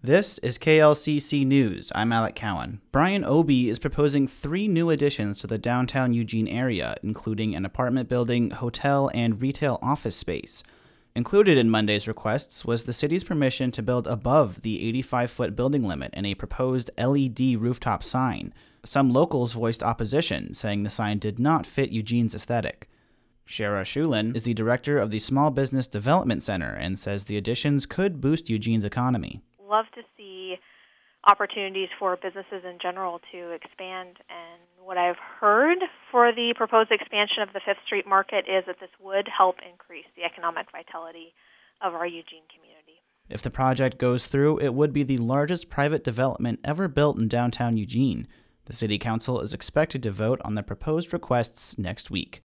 This is KLCC News. I'm Alec Cowan. Brian Obey is proposing 3 new additions to the downtown Eugene area, including an apartment building, hotel, and retail office space. Included in Monday's requests was the city's permission to build above the 85-foot building limit and a proposed LED rooftop sign. Some locals voiced opposition, saying the sign did not fit Eugene's aesthetic. Shara Shulin is the director of the Small Business Development Center and says the additions could boost Eugene's economy. Love to see opportunities for businesses in general to expand, and what I've heard for the proposed expansion of the Fifth Street Market is that this would help increase the economic vitality of our Eugene community. If the project goes through, it would be the largest private development ever built in downtown Eugene. The City Council is expected to vote on the proposed requests next week.